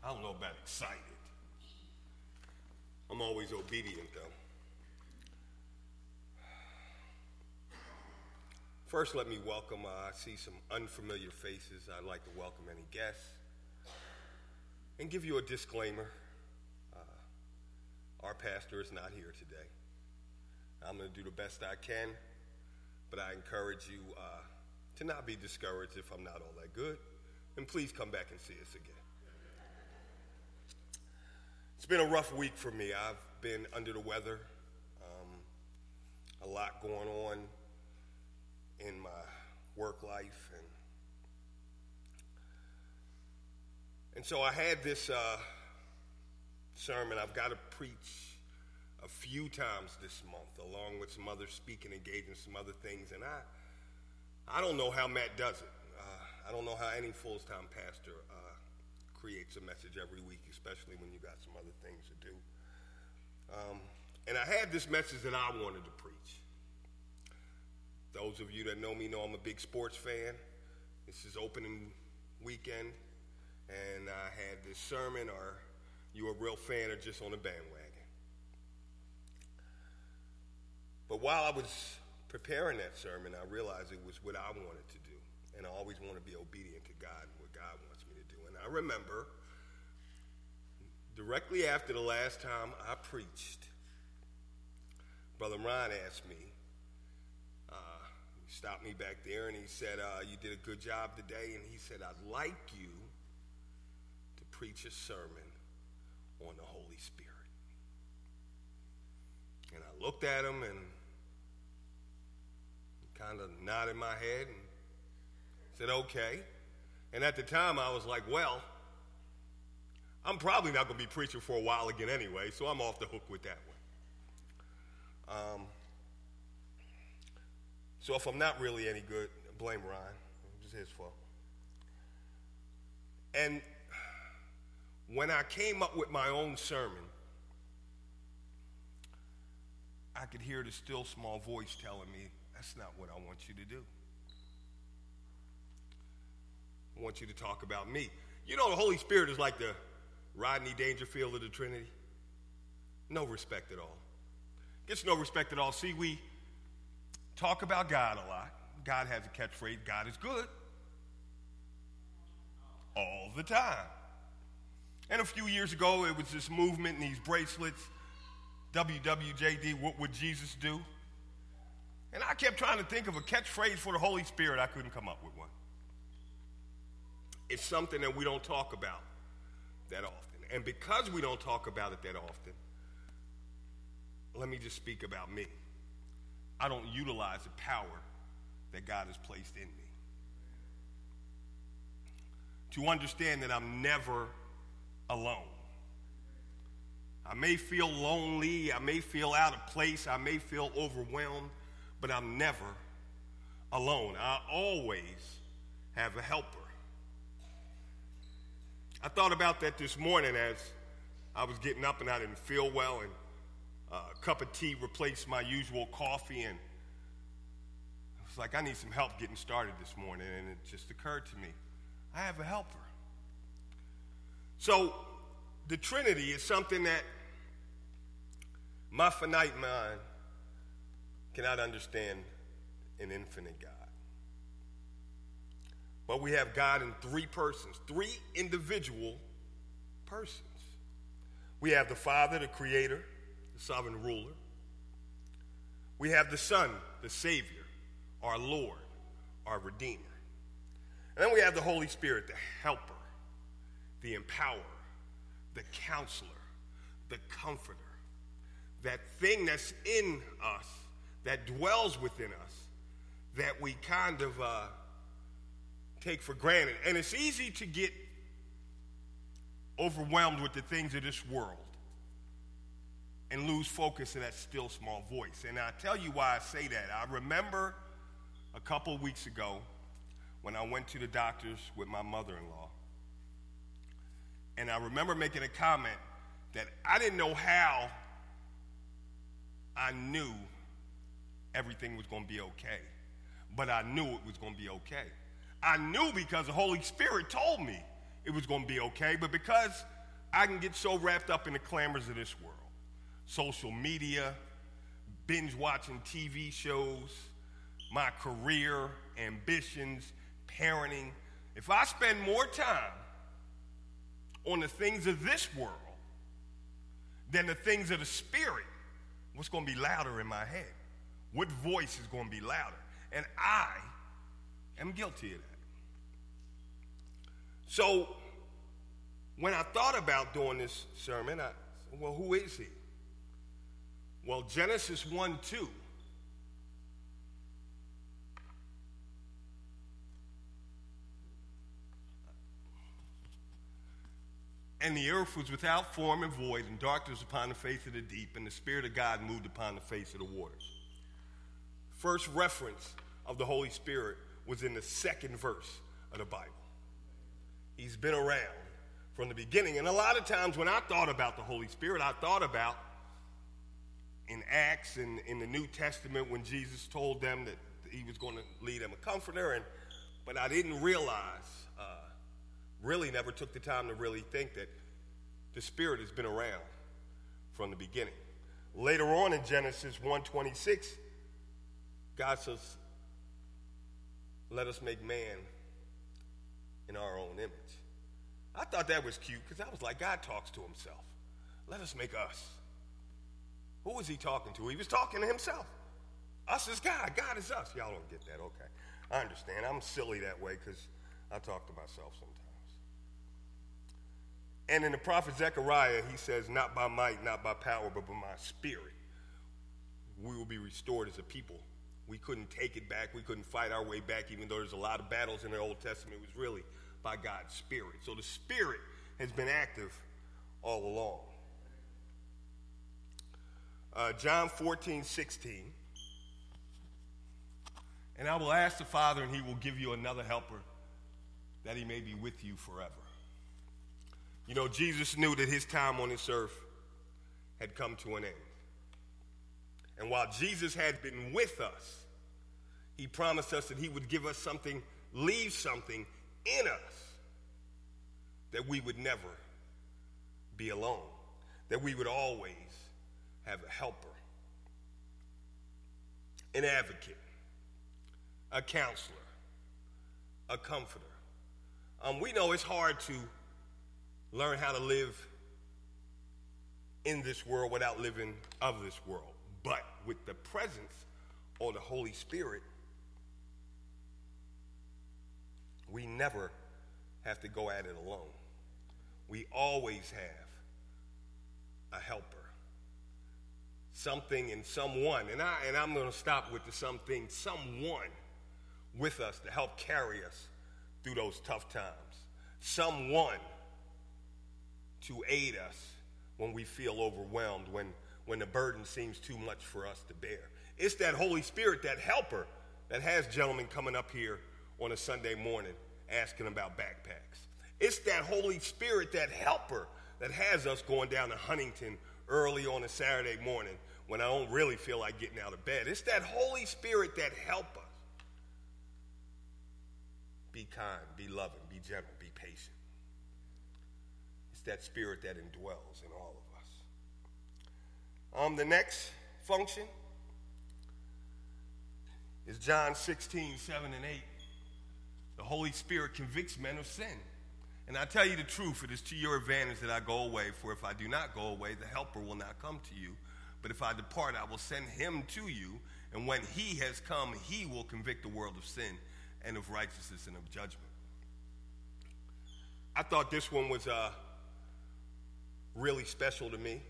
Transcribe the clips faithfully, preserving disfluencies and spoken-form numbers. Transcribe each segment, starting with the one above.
I don't know about excited. I'm always obedient, though. First, let me welcome, uh, I see some unfamiliar faces. I'd like to welcome any guests and give you a disclaimer. Uh, our pastor is not here today. I'm going to do the best I can, but I encourage you uh, to not be discouraged if I'm not all that good. And please come back and see us again. It's been a rough week for me. I've been under the weather. Um, a lot going on in my work life. And, and so I had this uh, sermon I've got to preach a few times this month, along with some other speaking engagements, some other things. And I I don't know how Matt does it. Uh, I don't know how any full-time pastor uh, creates a message every week, especially when you got some other things to do. Um, and I had this message that I wanted to preach. Those of you that know me know I'm a big sports fan. This is opening weekend, and I had this sermon, or you a real fan or just on the bandwagon. But while I was preparing that sermon, I realized it was what I wanted to do. And I always want to be obedient to God and what God wants me to do. And I remember directly after the last time I preached, Brother Ron asked me, uh, he stopped me back there and he said, uh, you did a good job today. And he said, I'd like you to preach a sermon on the Holy Spirit. And I looked at him and kind of nodded my head and said, okay. And at the time, I was like, well, I'm probably not going to be preaching for a while again anyway, so I'm off the hook with that one. Um, so if I'm not really any good, blame Ryan. It was his fault. And when I came up with my own sermon, I could hear the still small voice telling me, that's not what I want you to do. I want you to talk about me. You know, the Holy Spirit is like the Rodney Dangerfield of the Trinity. No respect at all. Gets no respect at all. See, we talk about God a lot. God has a catchphrase, God is good. All the time. And a few years ago, it was this movement and these bracelets, W W J D, what would Jesus do? And I kept trying to think of a catchphrase for the Holy Spirit. I couldn't come up with one. It's something that we don't talk about that often. And because we don't talk about it that often, let me just speak about me. I don't utilize the power that God has placed in me. To understand that I'm never alone. I may feel lonely. I may feel out of place. I may feel overwhelmed. But I'm never alone. I always have a helper. I thought about that this morning as I was getting up and I didn't feel well, and a cup of tea replaced my usual coffee, and I was like, I need some help getting started this morning, and it just occurred to me, I have a helper. So the Trinity is something that my finite mind cannot understand an infinite God. But we have God in three persons, three individual persons. We have the Father, the Creator, the sovereign ruler. We have the Son, the Savior, our Lord, our Redeemer. And then we have the Holy Spirit, the Helper, the Empowerer, the Counselor, the Comforter. That thing that's in us, that dwells within us, that we kind of uh, take for granted. And it's easy to get overwhelmed with the things of this world and lose focus of that still small voice. And I'll tell you why I say that. I remember a couple weeks ago when I went to the doctors with my mother-in-law, and I remember making a comment that I didn't know how I knew everything was going to be okay. But I knew it was going to be okay. I knew because the Holy Spirit told me it was going to be okay, but because I can get so wrapped up in the clamors of this world. Social media, binge watching T V shows, my career, ambitions, parenting. If I spend more time on the things of this world than the things of the spirit, what's going to be louder in my head? What voice is going to be louder? And I am guilty of that. So when I thought about doing this sermon, I said, well, who is he? Well, Genesis one two. And the earth was without form and void, and darkness upon the face of the deep, and the Spirit of God moved upon the face of the waters. First reference of the Holy Spirit was in the second verse of the Bible. He's been around from the beginning. And a lot of times when I thought about the Holy Spirit, I thought about in Acts and in the New Testament when Jesus told them that he was going to lead them a comforter, and but I didn't realize, uh, really never took the time to really think that the Spirit has been around from the beginning. Later on in Genesis one twenty-six, God says, let us make man in our own image. I thought that was cute because I was like, God talks to himself. Let us make us. Who was he talking to? He was talking to himself. Us is God. God is us. Y'all don't get that. Okay. I understand. I'm silly that way because I talk to myself sometimes. And in the prophet Zechariah, he says, not by might, not by power, but by my spirit, we will be restored as a people. We couldn't take it back. We couldn't fight our way back, even though there's a lot of battles in the Old Testament. It was really by God's Spirit. So the Spirit has been active all along. Uh, John fourteen sixteen. And I will ask the Father, and he will give you another helper, that he may be with you forever. You know, Jesus knew that his time on this earth had come to an end. And while Jesus had been with us, he promised us that he would give us something, leave something in us, that we would never be alone, that we would always have a helper, an advocate, a counselor, a comforter. Um, we know it's hard to learn how to live in this world without living of this world. But with the presence of the Holy Spirit, we never have to go at it alone. We always have a helper. Something and someone. And, I, and I'm going to stop with the something, someone with us to help carry us through those tough times. Someone to aid us when we feel overwhelmed, when when the burden seems too much for us to bear. It's that Holy Spirit, that helper, that has gentlemen coming up here on a Sunday morning asking about backpacks. It's that Holy Spirit, that helper, that has us going down to Huntington early on a Saturday morning when I don't really feel like getting out of bed. It's that Holy Spirit that helps us. Be kind, be loving, be gentle, be patient. It's that spirit that indwells in all of us. Um, the next function is John sixteen, seven and eight. The Holy Spirit convicts men of sin. And I tell you the truth, it is to your advantage that I go away, for if I do not go away, the helper will not come to you. But if I depart, I will send him to you, and when he has come, he will convict the world of sin and of righteousness and of judgment. I thought this one was uh, really special to me.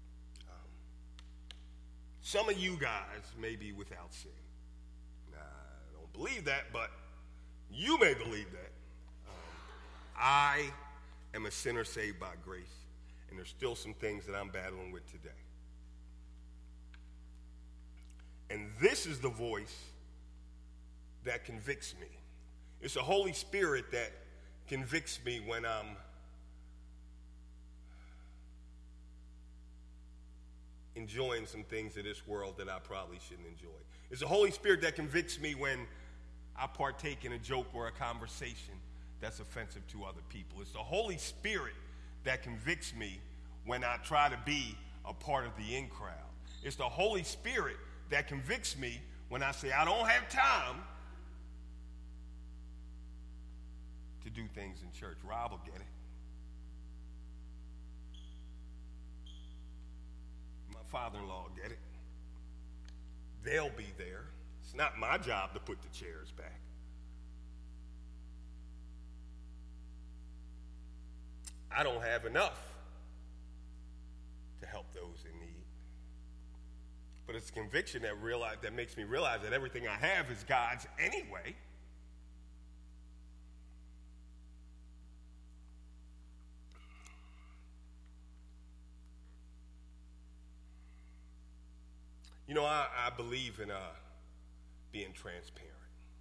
Some of you guys may be without sin. I don't believe that, but you may believe that. Um, I am a sinner saved by grace, and there's still some things that I'm battling with today. And this is the voice that convicts me. It's the Holy Spirit that convicts me when I'm enjoying some things of this world that I probably shouldn't enjoy. It's the Holy Spirit that convicts me when I partake in a joke or a conversation that's offensive to other people. It's the Holy Spirit that convicts me when I try to be a part of the in crowd. It's the Holy Spirit that convicts me when I say I don't have time to do things in church. Rob will get it. My father-in-law will get it. They'll be there. It's not my job to put the chairs back. I don't have enough to help those in need. But it's conviction that realize, that makes me realize that everything I have is God's anyway. You know, I, I believe in uh, being transparent.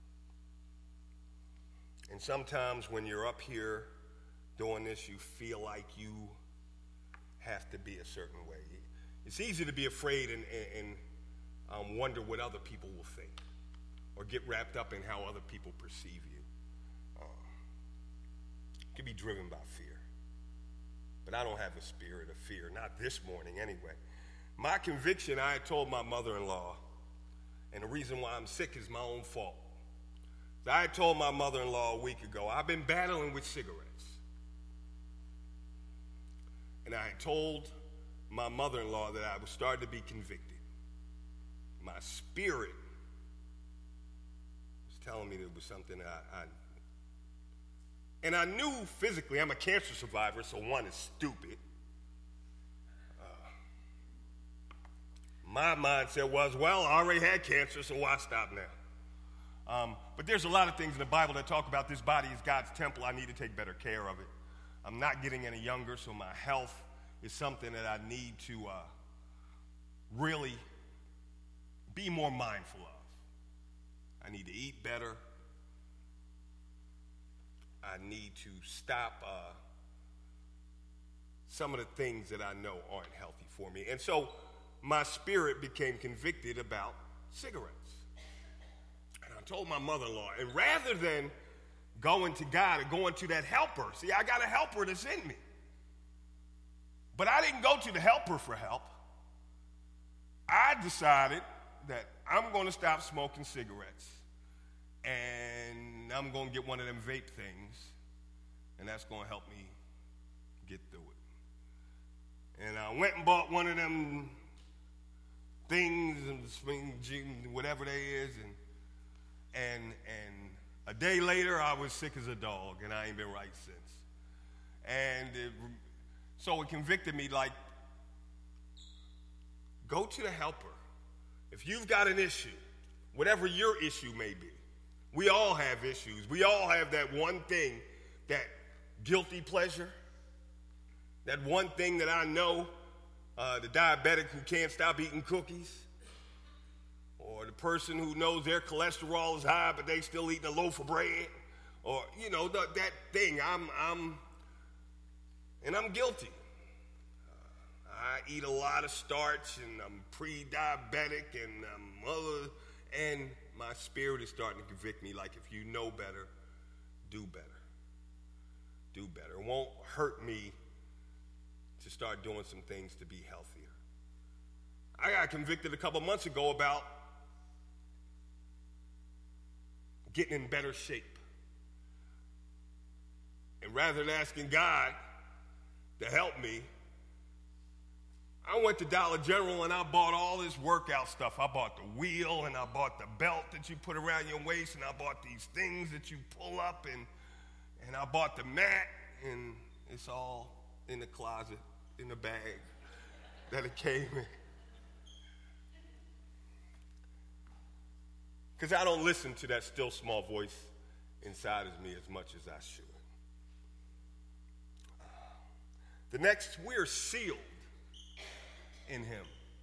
And sometimes when you're up here doing this, you feel like you have to be a certain way. It's easy to be afraid and, and, and um, wonder what other people will think or get wrapped up in how other people perceive you. Um, it can be driven by fear. But I don't have a spirit of fear, not this morning anyway. My conviction, I had told my mother-in-law, and the reason why I'm sick is my own fault. I had told my mother-in-law a week ago, I've been battling with cigarettes. And I had told my mother-in-law that I was starting to be convicted. My spirit was telling me there was something I, I and I knew physically, I'm a cancer survivor, so one is stupid. My mindset was, well, I already had cancer, so why stop now? Um, but there's a lot of things in the Bible that talk about this body is God's temple. I need to take better care of it. I'm not getting any younger, so my health is something that I need to uh, really be more mindful of. I need to eat better. I need to stop uh, some of the things that I know aren't healthy for me. And so my spirit became convicted about cigarettes. And I told my mother-in-law, and rather than going to God and going to that helper, see, I got a helper that's in me. But I didn't go to the helper for help. I decided that I'm going to stop smoking cigarettes. And I'm going to get one of them vape things. And that's going to help me get through it. And I went and bought one of them things, and whatever they is, and and and a day later I was sick as a dog, and I ain't been right since. And it, so it convicted me, like, go to the helper. If you've got an issue, whatever your issue may be, we all have issues. We all have that one thing, that guilty pleasure, that one thing that I know. Uh, the diabetic who can't stop eating cookies, or the person who knows their cholesterol is high but they still eating a loaf of bread, or, you know, the, that thing. I'm, I'm, and I'm guilty. Uh, I eat a lot of starch, and I'm pre-diabetic, and I'm other, and my spirit is starting to convict me, like, if you know better, do better. Do better. It won't hurt me to start doing some things to be healthier. I got convicted a couple months ago about getting in better shape. And rather than asking God to help me, I went to Dollar General and I bought all this workout stuff. I bought the wheel and I bought the belt that you put around your waist, and I bought these things that you pull up, and and I bought the mat, and it's all in the closet, in the bag that it came in. Because I don't listen to that still small voice inside of me as much as I should. The next, we're sealed in him.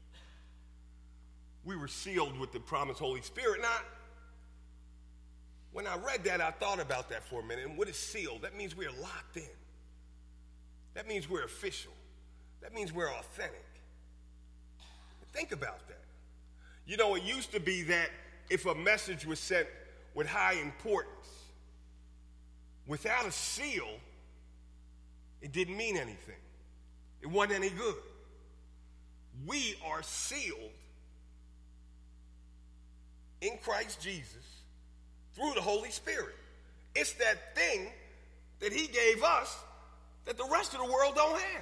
We were sealed with the promised Holy Spirit. Now, when I read that, I thought about that for a minute. And what is sealed? That means we're locked in. That means we're official. That means we're authentic. Think about that. You know, it used to be that if a message was sent with high importance, without a seal, It didn't mean anything. It wasn't any good. We are sealed in Christ Jesus through the Holy Spirit. It's that thing that he gave us that the rest of the world don't have.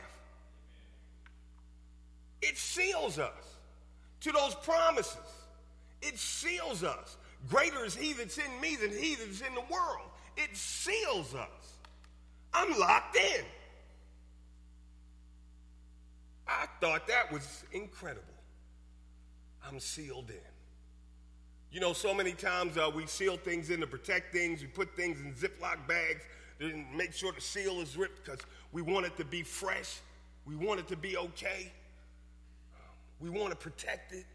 It seals us to those promises. It seals us. Greater is he that's in me than he that's in the world. It seals us. I'm locked in. I thought that was incredible. I'm sealed in. You know, so many times uh, we seal things in to protect things. We put things in Ziploc bags to make sure the seal is ripped because we want it to be fresh. We want it to be okay. We want to protect it.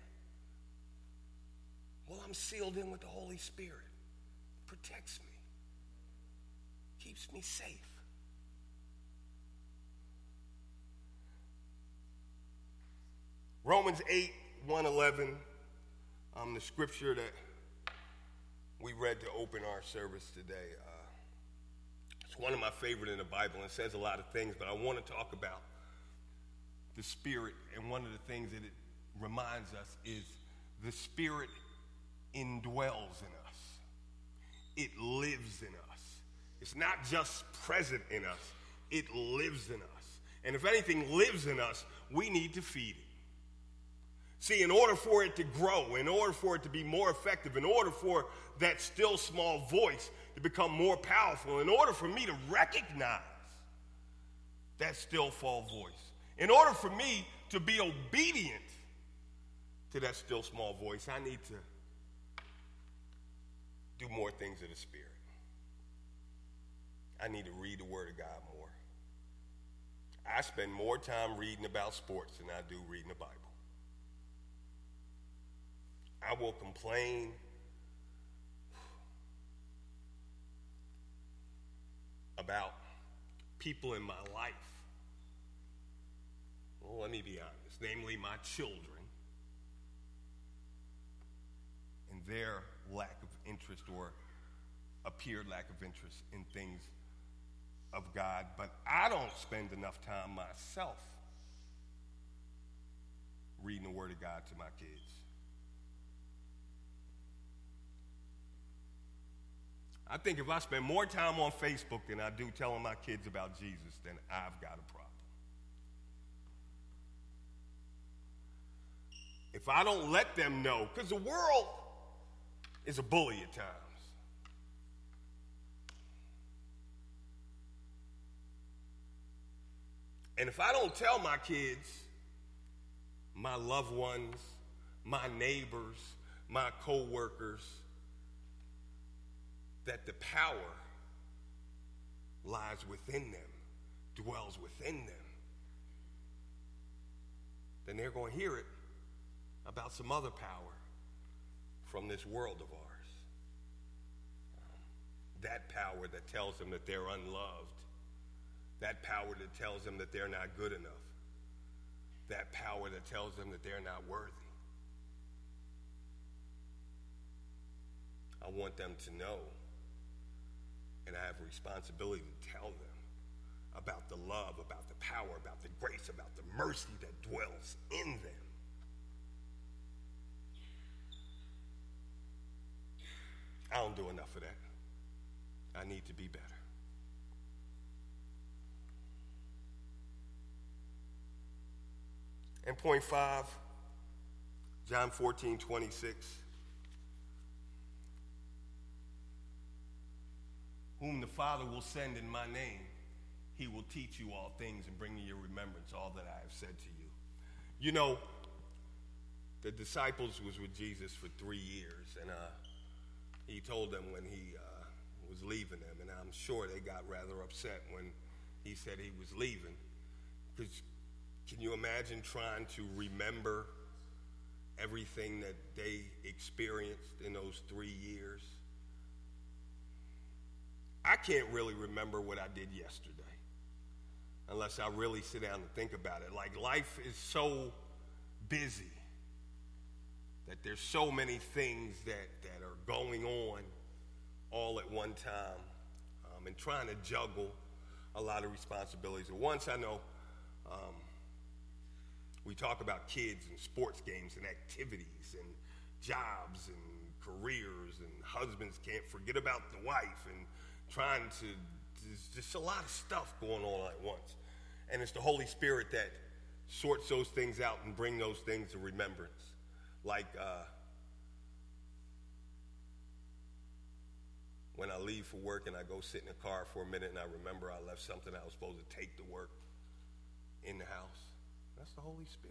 Well, I'm sealed in with the Holy Spirit. It protects me. Keeps me safe. Romans eight, one eleven, um, the scripture that we read to open our service today. Uh, it's one of my favorite in the Bible, and it says a lot of things, but I want to talk about the Spirit, and one of the things that it reminds us is the Spirit indwells in us. It lives in us. It's not just present in us, it lives in us. And if anything lives in us, we need to feed it. See, in order for it to grow, in order for it to be more effective, in order for that still small voice to become more powerful, in order for me to recognize that still small voice, in order for me to be obedient to that still small voice, I need to do more things of the Spirit. I need to read the Word of God more. I spend more time reading about sports than I do reading the Bible. I will complain about people in my life. Well, let me be honest, namely my children, and their lack of interest or appeared lack of interest in things of God, but I don't spend enough time myself reading the Word of God to my kids. I think if I spend more time on Facebook than I do telling my kids about Jesus, then I've got a problem. If I don't let them know, because the world is a bully at times. And if I don't tell my kids, my loved ones, my neighbors, my co-workers, that the power lies within them, dwells within them, then they're going to hear it about some other power from this world of ours. Um, that power that tells them that they're unloved. That power that tells them that they're not good enough. That power that tells them that they're not worthy. I want them to know, and I have a responsibility to tell them about the love, about the power, about the grace, about the mercy that dwells in them. I don't do enough of that. I need to be better. And point five, John fourteen, twenty-six. Whom the Father will send in my name, he will teach you all things and bring to your remembrance all that I have said to you. You know, the disciples was with Jesus for three years, and uh, he told them when he uh, was leaving them, and I'm sure they got rather upset when he said he was leaving. Because can you imagine trying to remember everything that they experienced in those three years? I can't really remember what I did yesterday unless I really sit down and think about it. Like, life is so busy that there's so many things that, that are going on all at one time, um, and trying to juggle a lot of responsibilities. And once I know um, we talk about kids and sports games and activities and jobs and careers, and husbands can't forget about the wife, and trying to, there's just a lot of stuff going on at once. And it's the Holy Spirit that sorts those things out and bring those things to remembrance. Like uh, when I leave for work and I go sit in the car for a minute and I remember I left something I was supposed to take to work in the house. That's the Holy Spirit.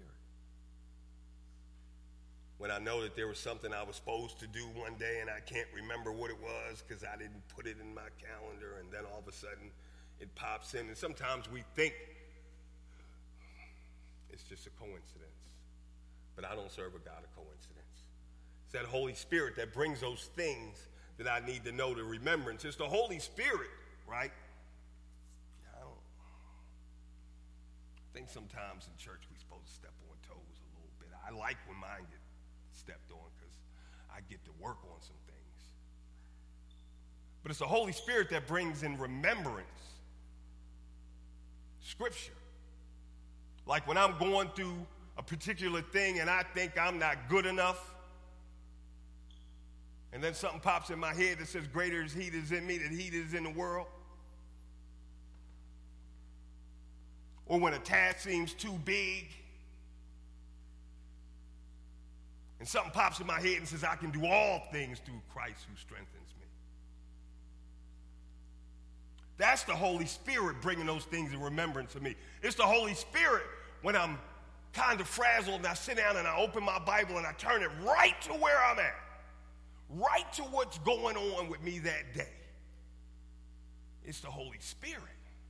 When I know that there was something I was supposed to do one day and I can't remember what it was because I didn't put it in my calendar, and then all of a sudden it pops in. And sometimes we think it's just a coincidence. But I don't serve a God of coincidence. It's that Holy Spirit that brings those things that I need to know to remembrance. It's the Holy Spirit, right? I don't I think sometimes in church we're supposed to step on toes a little bit. I like when mine get stepped on because I get to work on some things. But it's the Holy Spirit that brings in remembrance Scripture. Like when I'm going through a particular thing and I think I'm not good enough, and then something pops in my head that says, greater is he that is in me than he that is in the world. Or when a task seems too big, and something pops in my head and says, I can do all things through Christ who strengthens me. That's the Holy Spirit bringing those things in remembrance of me. It's the Holy Spirit when I'm kind of frazzled and I sit down and I open my Bible and I turn it right to where I'm at. Right to what's going on with me that day. It's the Holy Spirit.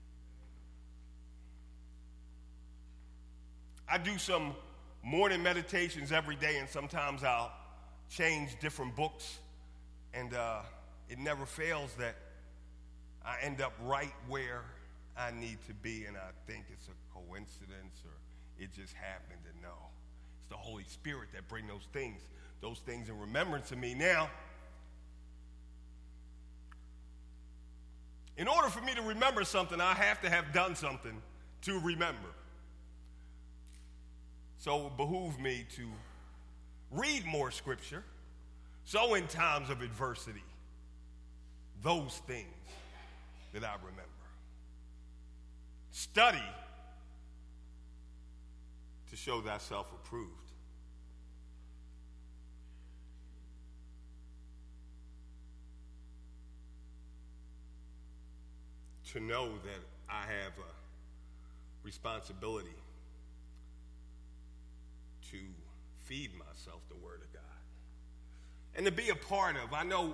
I do some morning meditations every day, and sometimes I'll change different books, and uh, it never fails that I end up right where I need to be, and I think it's a coincidence or it just happened to know. It's the Holy Spirit that brings those things, those things in remembrance of me. Now, in order for me to remember something, I have to have done something to remember. So it behooves me to read more Scripture, so in times of adversity, those things that I remember. Study to show thyself approved. To know that I have a responsibility to feed myself the Word of God. And to be a part of, I know,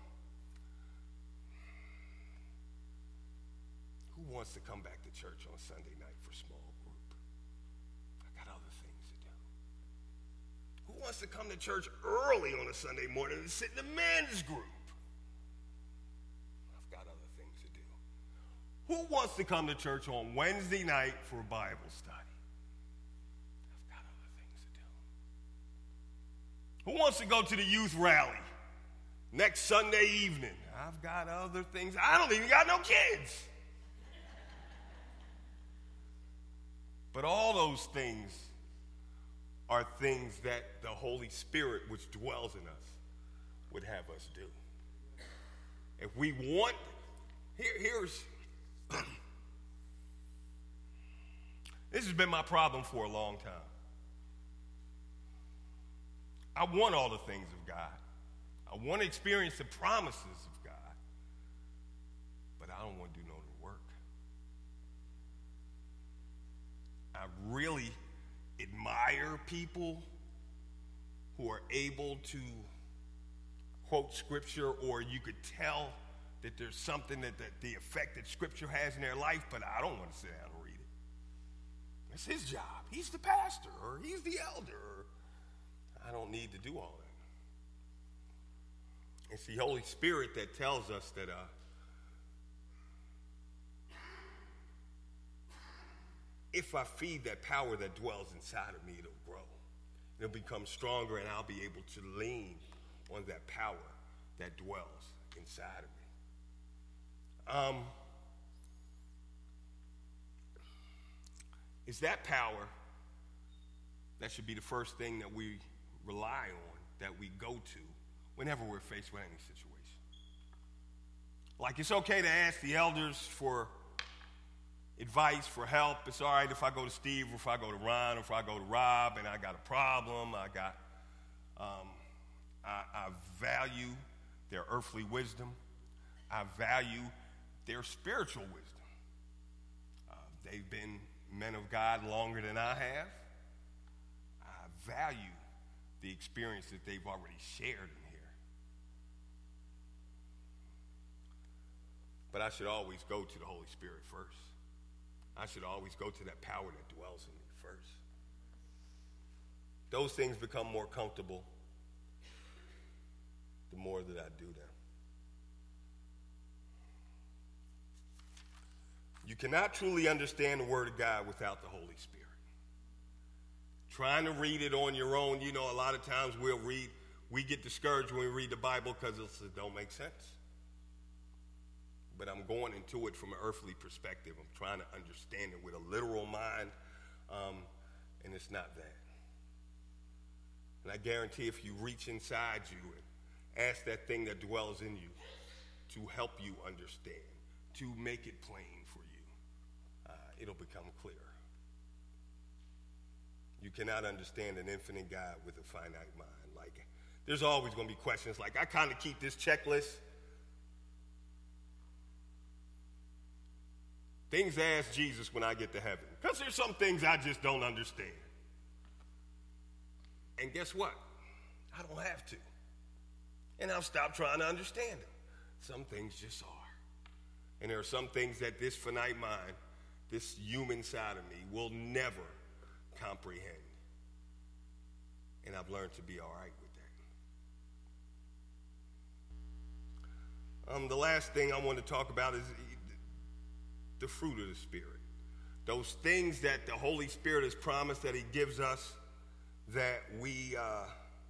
who wants to come back to church on Sunday night for small group? I got other things to do. Who wants to come to church early on a Sunday morning and sit in the men's group? I've got other things to do. Who wants to come to church on Wednesday night for Bible study? Who wants to go to the youth rally next Sunday evening? I've got other things. I don't even got no kids. But all those things are things that the Holy Spirit, which dwells in us, would have us do. If we want, here, here's, this has been my problem for a long time. I want all the things of God. I want to experience the promises of God. But I don't want to do no work. I really admire people who are able to quote Scripture, or you could tell that there's something that, that the effect that Scripture has in their life, but I don't want to sit down and read it. It's his job. He's the pastor, or he's the elder, or I don't need to do all that. It's the Holy Spirit that tells us that uh, if I feed that power that dwells inside of me, it'll grow. It'll become stronger, and I'll be able to lean on that power that dwells inside of me. Um, It's that power that should be the first thing that we rely on, that we go to whenever we're faced with any situation. Like, it's okay to ask the elders for advice, for help. It's all right if I go to Steve, or if I go to Ron, or if I go to Rob, and I got a problem. I got, um, I, I value their earthly wisdom. I value their spiritual wisdom. Uh, they've been men of God longer than I have. I value the experience that they've already shared in here. But I should always go to the Holy Spirit first. I should always go to that power that dwells in me first. Those things become more comfortable the more that I do them. You cannot truly understand the Word of God without the Holy Spirit. Trying to read it on your own, you know, a lot of times we'll read, we get discouraged when we read the Bible because it don't make sense. But I'm going into it from an earthly perspective. I'm trying to understand it with a literal mind, um, and it's not that. And I guarantee if you reach inside you and ask that thing that dwells in you to help you understand, to make it plain for you, uh, it'll become clear. You cannot understand an infinite God with a finite mind. Like, there's always going to be questions like, I kind of keep this checklist. Things to ask Jesus when I get to heaven. Because there's some things I just don't understand. And guess what? I don't have to. And I've stopped trying to understand them. Some things just are. And there are some things that this finite mind, this human side of me, will never comprehend. And I've learned to be all right with that. Um, the last thing I want to talk about is the fruit of the Spirit. Those things that the Holy Spirit has promised that he gives us that we uh,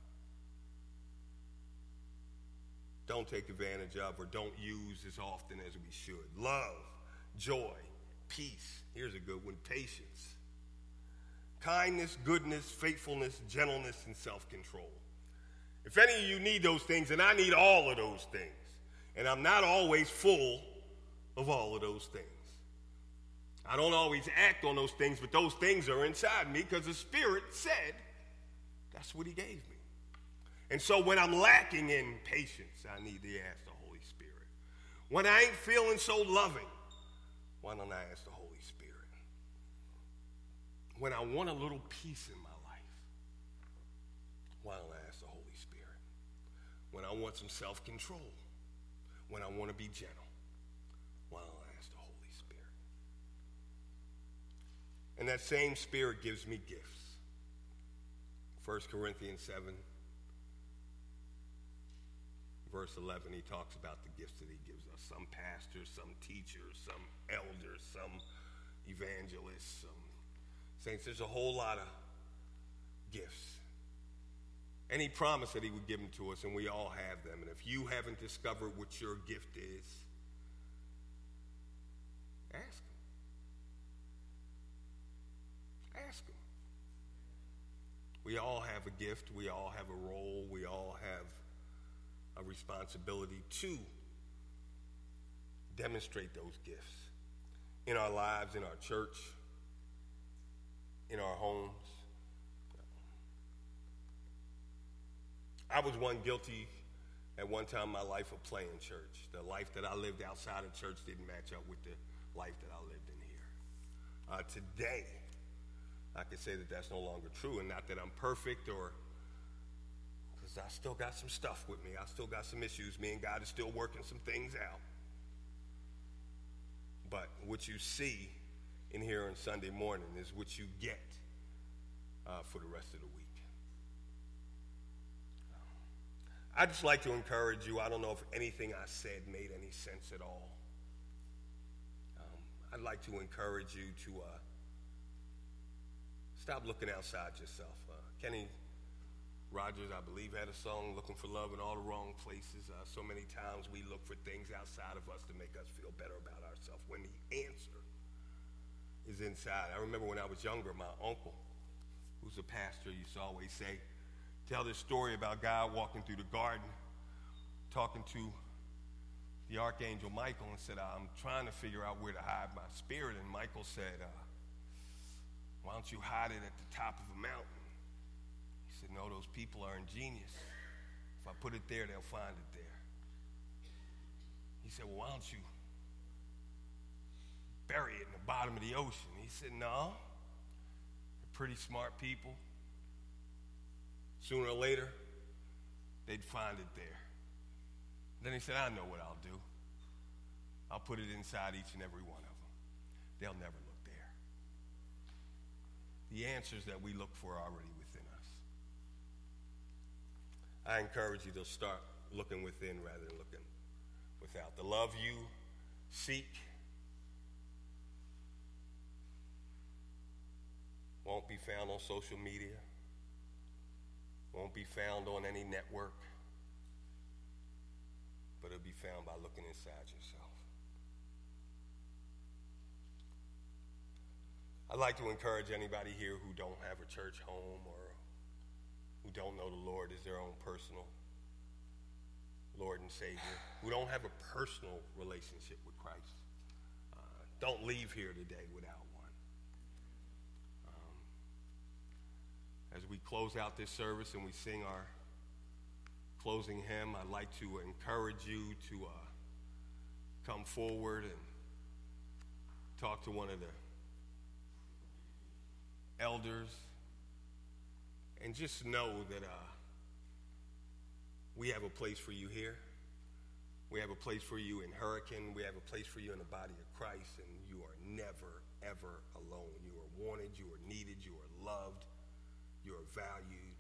don't take advantage of or don't use as often as we should. Love, joy, peace. Here's a good one. Patience. Kindness, goodness, faithfulness, gentleness, and self-control. If any of you need those things, and I need all of those things, and I'm not always full of all of those things. I don't always act on those things, but those things are inside me because the Spirit said that's what he gave me. And so when I'm lacking in patience, I need to ask the Holy Spirit. When I ain't feeling so loving, why don't I ask the Holy Spirit? When I want a little peace in my life, why don't I ask the Holy Spirit? When I want some self-control, when I want to be gentle, why don't I ask the Holy Spirit? And that same Spirit gives me gifts. First Corinthians seven, verse eleven, he talks about the gifts that he gives us. Some pastors, some teachers, some elders, some evangelists, some saints. There's a whole lot of gifts. And he promised that he would give them to us, and we all have them. And if you haven't discovered what your gift is, ask him. Ask him. We all have a gift. We all have a role. We all have a responsibility to demonstrate those gifts in our lives, in our church, in our homes. I was one guilty at one time in my life of playing church. The life that I lived outside of church didn't match up with the life that I lived in here. Uh, today, I can say that that's no longer true, and not that I'm perfect, or because I still got some stuff with me. I still got some issues. Me and God is still working some things out. But what you see in here on Sunday morning is what you get uh, for the rest of the week. I'd just like to encourage you. I don't know if anything I said made any sense at all. Um, I'd like to encourage you to uh, stop looking outside yourself. Uh, Kenny Rogers, I believe, had a song, Looking for Love in All the Wrong Places. Uh, so many times we look for things outside of us to make us feel better about ourselves, when the answer is is inside. I remember when I was younger, my uncle, who's a pastor, used to always say, tell this story about God walking through the garden, talking to the archangel Michael, and said, I'm trying to figure out where to hide my spirit. And Michael said, uh, why don't you hide it at the top of a mountain? He said, no, those people are ingenious. If I put it there, they'll find it there. He said, well, why don't you bury it in the bottom of the ocean? He said, no, they're pretty smart people. Sooner or later, they'd find it there. Then he said, I know what I'll do. I'll put it inside each and every one of them. They'll never look there. The answers that we look for are already within us. I encourage you to start looking within rather than looking without. The love you seek won't be found on social media, won't be found on any network, but it'll be found by looking inside yourself. I'd like to encourage anybody here who don't have a church home or who don't know the Lord as their own personal Lord and Savior, who don't have a personal relationship with Christ. Uh, don't leave here today without one. Um, as we close out this service and we sing our closing hymn, I'd like to encourage you to uh, come forward and talk to one of the elders, and just know that uh, we have a place for you here. We have a place for you in Hurricane. We have a place for you in the body of Christ, and you are never, ever alone. You are wanted, you are needed, you are loved, you are valued,